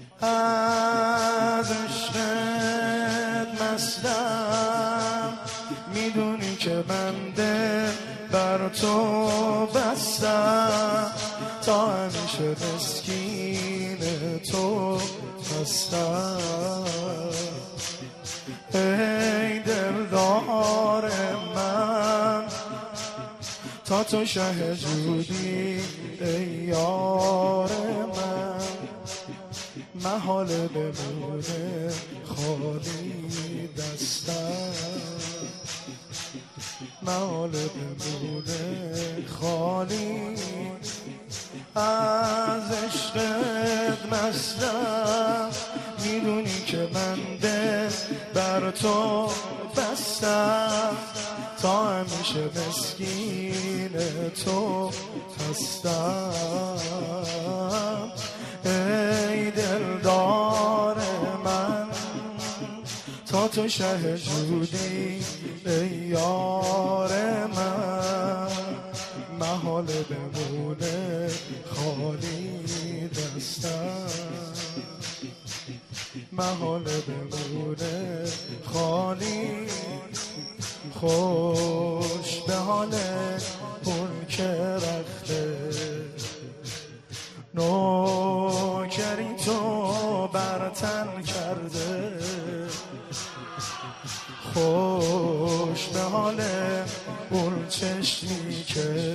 از عشقت مستم، میدونی که بنده بر تو بستم، تا همیشه مسکین تو هستم. ای دلدار من، تا تو شه جودی ای یار من، محال بمونه خالی دستم، محال بمونه خالی. از عشقت مستم، میدونی که بنده بر تو بستم، تا همیشه مسکین تو هستم. ای دلدار من، تا تو شه جودی ای یار من، محال بمونه خالی دستم، محال بمونه خالی. خوش به حال اون که رخته، نوکری تو برتن کرده. خوش به حال اون چشمی که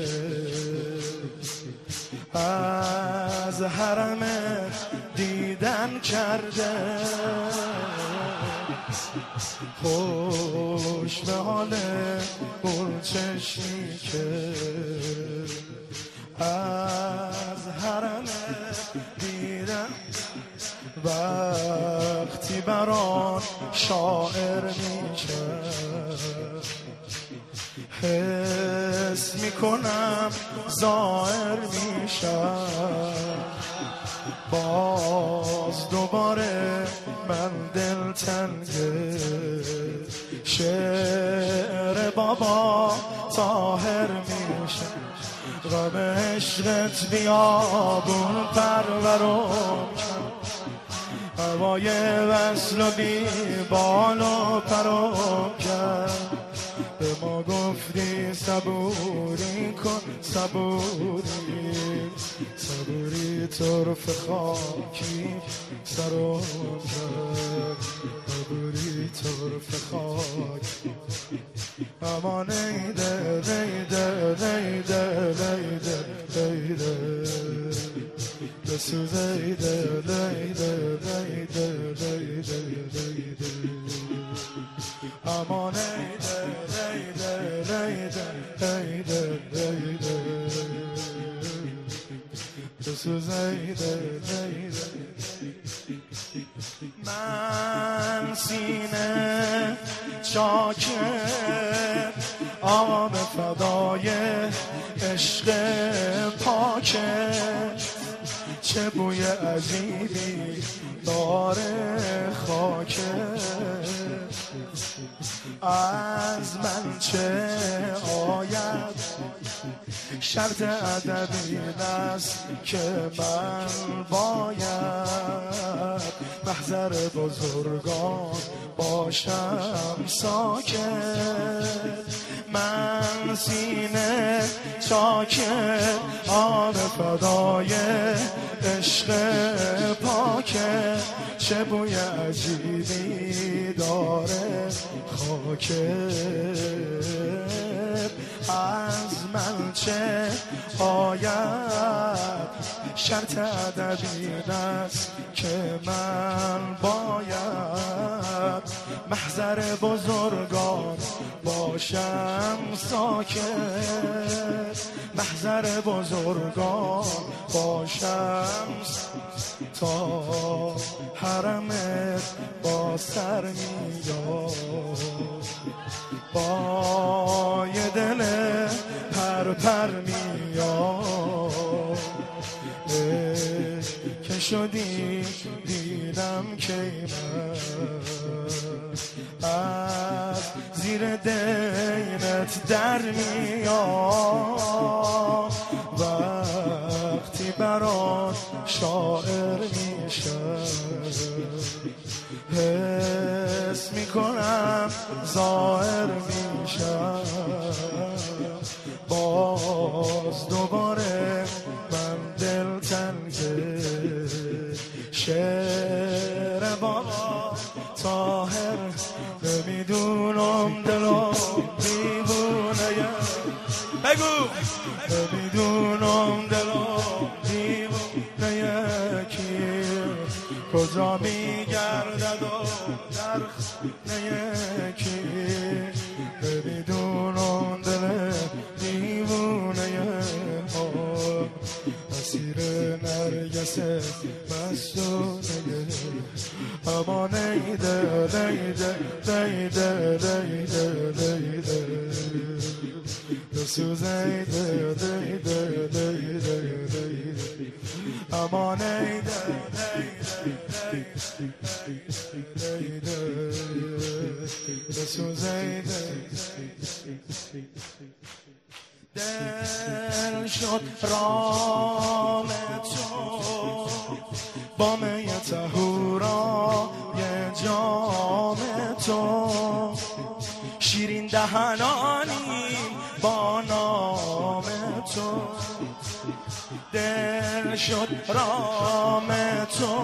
از حرم دیدن کرده. خوش به حال اون چشمی که از حرم دیدن. وقتی بران شاعر میشم، حس میکنم ظاهر میشم. باز دوباره من دلتنگه، شعر بابا طاهر میشه. غم عشقت بیابون پرورم کرد، هوای وصل و بی بال و پرم کرد. به ما گفتی صبوری کن صبوری، صبوری طرف خاکی سرم کرد، صبوری طرف خاکی. امان ایده ایده ایده ایده ایده بسوز ایده ایده ایده ایده ایده. امان ایده ایده ایده ایده بسوز ایده ایده. من سینه چاکه، آب فدای عشق پاکه. چه بوی عجیبی داره خاکه، از من چه آید شرط ادبی است که من باید محضر بزرگان باشم ساکت. من سینه چاکت، آب فدای عشق پاکت. چه بوی عجیبی داره خاکت، از من چه آید شرط ادبی است که من باید محضر بزرگان باشم ساکت. محضر بزرگان باشم تا حرمت با سر میاد، با یه دل پر میاد. که شدی دیدم که من از زیر دینت در میاد. وقتی برات شاعر میشم، میشم حس میکنم ظاهر میشم باز دوباره من دل تنگه شعر بابا طاهر نمیدونم دلم دیوونه بگو نمیدونم دلم دیوونه کی کجا میگردد و در خونه کی نمیدونم دل دیوونه اسیر نرگس مستونه اما نیده نیده نیده نیده نیده سوزه ده ده ده ده ده ده اما نیده نیده سوزه دل شد رام تو با می طهورا یه جام تو شیرین دهنانی با نام تو دل شد رام تو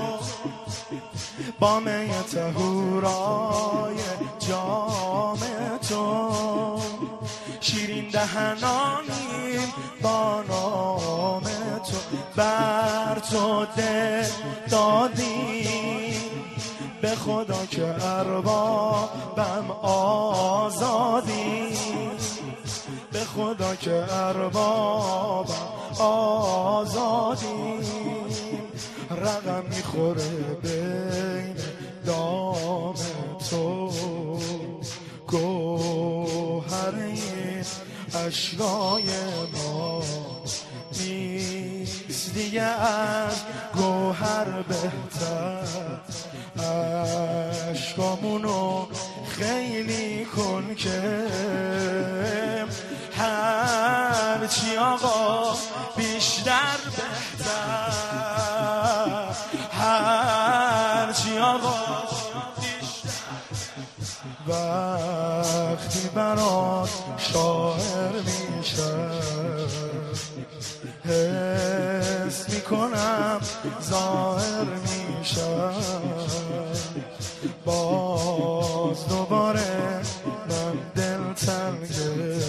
با می طهورای جام تو شیرین دهنانی با نام تو بر تو دل دادی به خدا که اربابم آزادی به خدا که اربابم آزادی رقم میخوره بین دام تو گوهر اشکای ما نیست دیگه از گوهر بهتر اشکامونو خیلی کن که هرچی آقا بیشتر بهتر هرچی آقا وقتی برات شاعر میشم حس میکنم ظاهر میشم باز دوباره من دل تنگه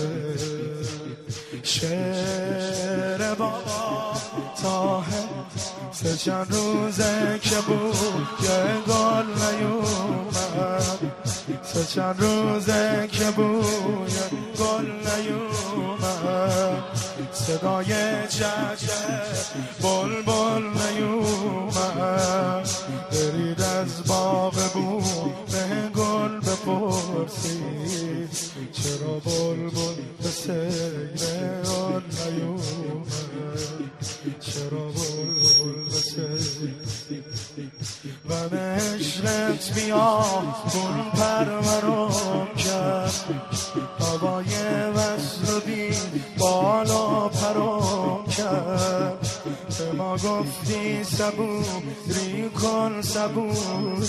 شعر بابا طاهر سه چند روزه که بود یه گل نیومد سه چند روزه که بود یه گل نیومد صدای چچه بلبل نیومد برید از باغ بوم به گل بپرسید چرا بلبل به سیر گل نیومد چرا بلبل به سیر من عشقت بیا گل پرورم کرد هوای وصل دید بالا پرم کرد به ما گفتی صبوری کن صبوری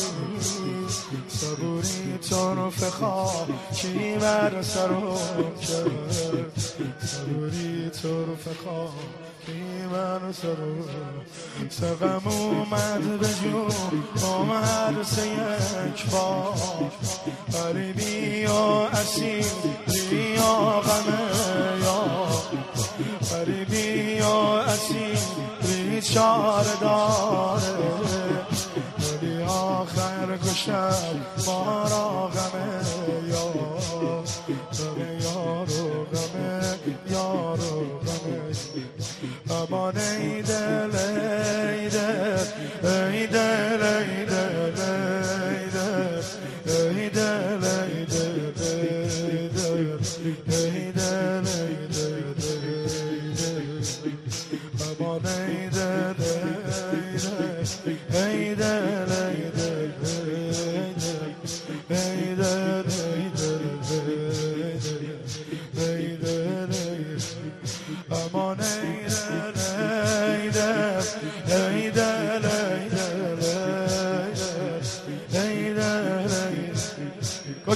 صبوری طرف خاکی بر سرم کرد صبوری طرف خاکی بر سرم سقم اومد به جون هر سه یک بار غریبی یا اسیری یا غمه یا غریبی یا اسیری چار داره ولی آخر کشم ما را غمه یا غمه یارو غمه یارو غمه امان ای دل ای دل ای دل ای دل ای دل ای دل ای دل ای دل ای دل امان ای دل ای دل ای دل ای دل ای دل امان ای دل ای دل ای دل ای دل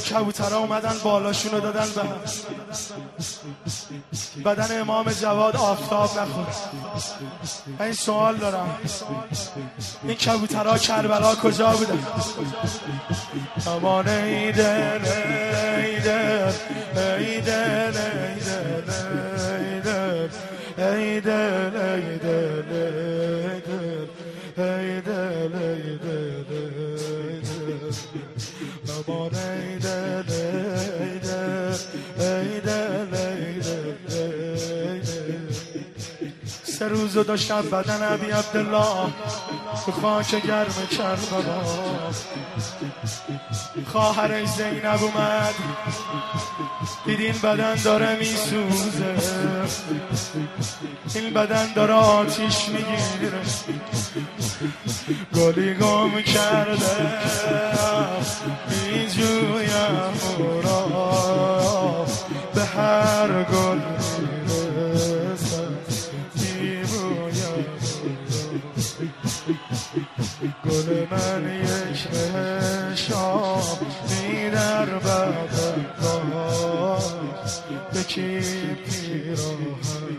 کبوترها اومدن بالاشونو دادن به بدن امام جواد آفتاب نخورد. من این سوال دارم، این کبوترها کربلا کجا بودن؟ امان ایدن ایدن ایدن ایدن ایدن ایدن ایدن ایدن امان ایدن ایدن ایدن. 3 روزو داشتم بدن ابی عبدالله تو خاک گرم کربلا. خواهر زینب اومد دید این بدن داره میسوزه، این بدن داره آتیش میگیره. گلی گم کرده میجویم او را، به هر گل میرسم میبویم. گل من یک نشام میدر بدن بکی پیراهن.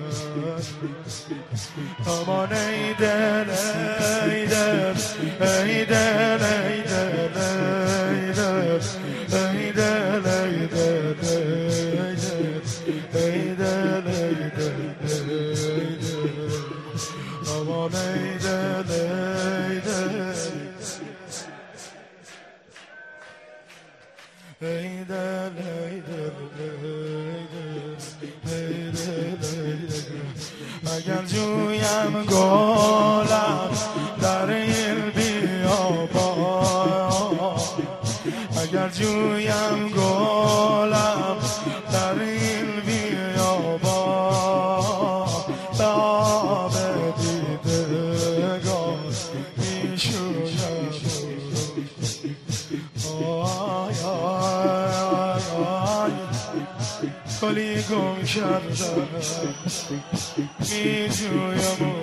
امان ایدن ایدن ایدن ایدن ایدن ایدن ایدن ایدن ایدن امان ایدن ایدن اگر جویم گلم در این بیابان، اگر جویم گلم در این بیابان، به آب دیدگان میشویم. آی آی آی گلی گم کردم میجویم او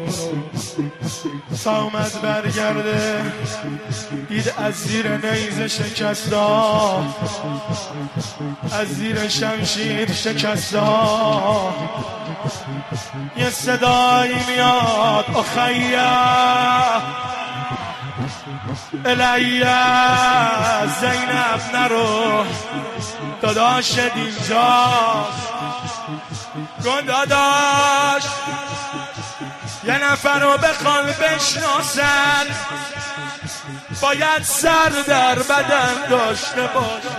تا اومد برگرده دید از زیر نیزه شکستا، از زیر شمشیر شکستا. یه صدایی میاد اخیه الیه زینب نرو، داداشت اینجاست. گفت داداش یه نفر رو بخوان بشناسن باید سر در بدن داشته باشه.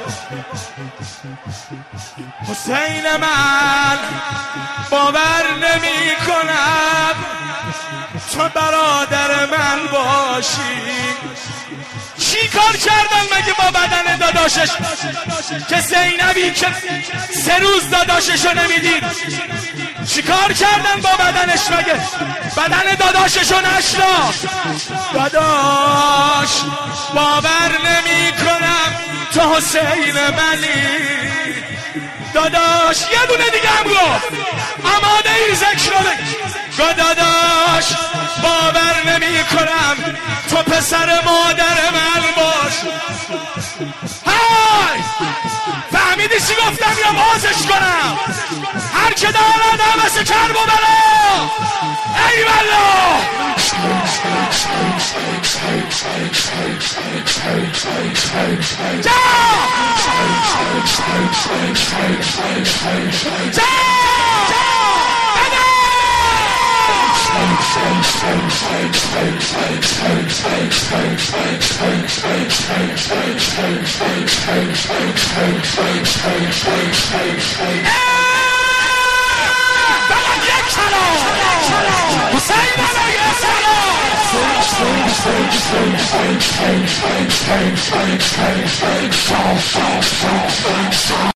حسین من باور نمی کنم تو برادر من باشی. چی کار کردن مگه با بدن داداشش که زینبی که 3 روز داداششو نمیدید؟ چی کار کردن با بدنش مگه بدن داداششو نشناخت؟ داداش باور نمی کنم تو حسین منی. داداش یه دونه دیگه هم گفت آماده ای ذکر گفت داداش باور نمی کنم تو پسر مادر من باش. های فهمیدی چی گفتم یا بازش کنم؟ هر که دارد همش کرب و بلا. ای والله جا جا فقط یک کلام حسین علیه السلام.